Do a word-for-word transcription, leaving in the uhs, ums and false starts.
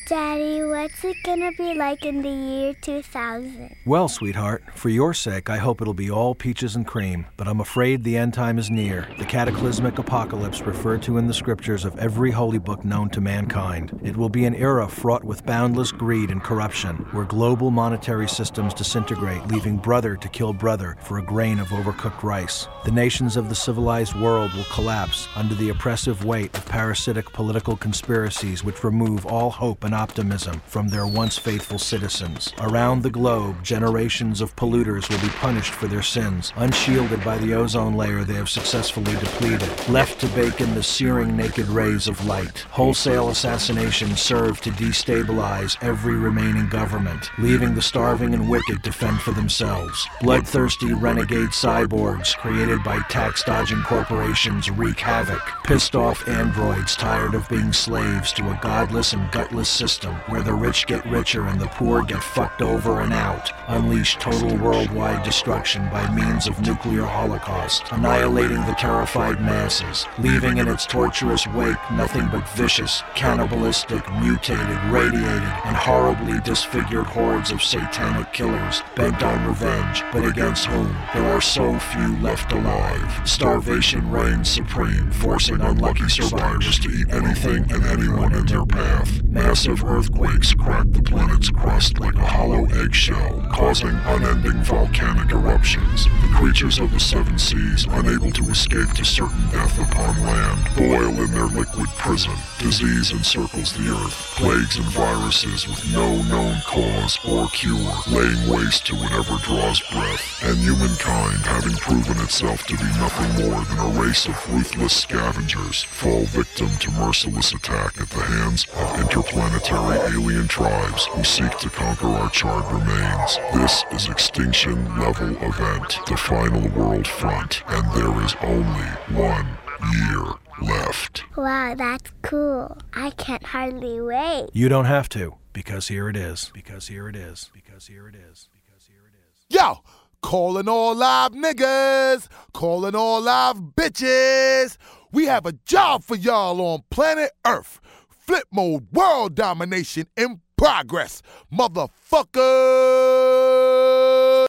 Daddy, what's it gonna be like in the year two thousand? Well, sweetheart, for your sake, I hope it'll be all peaches and cream, but I'm afraid the end time is near, the cataclysmic apocalypse referred to in the scriptures of every holy book known to mankind. It will be an era fraught with boundless greed and corruption, where global monetary systems disintegrate, leaving brother to kill brother for a grain of overcooked rice. The nations of the civilized world will collapse under the oppressive weight of parasitic political conspiracies which remove all hope and optimism from their once faithful citizens. Around the globe, generations of polluters will be punished for their sins, unshielded by the ozone layer they have successfully depleted, left to bake in the searing naked rays of light. Wholesale assassinations serve to destabilize every remaining government, leaving the starving and wicked to fend for themselves. Bloodthirsty renegade cyborgs created by tax-dodging corporations wreak havoc. Pissed-off androids tired of being slaves to a godless and gutless system where the rich get richer and the poor get fucked over and out. Unleash total worldwide destruction by means of nuclear holocaust, annihilating the terrified masses, leaving in its torturous wake nothing but vicious, cannibalistic, mutated, radiated, and horribly disfigured hordes of satanic killers bent on revenge, but against whom there are so few left alive. Starvation reigns supreme, forcing unlucky survivors to eat anything and anyone in their path. Massive earthquakes crack the planet's crust like a hollow eggshell, causing unending volcanic eruptions. The creatures of the seven seas, unable to escape to certain death upon land, boil in their liquid prison. Disease encircles the earth, plagues and viruses with no known cause or cure, laying waste to whatever draws breath. And humankind, having proven itself to be nothing more than a race of ruthless scavengers, fall victim to merciless attack at the hands of interplanetary alien tribes who seek to conquer our charred remains. This is Extinction Level Event, the final world front, and there is only one year left. Wow, that's cool. I can't hardly wait. You don't have to, because here it is. Because here it is. Because here it is. Because here it is. Yo! Calling all live niggas, calling all live bitches. We have a job for y'all on planet Earth. Flip mode, world domination in progress, motherfucker.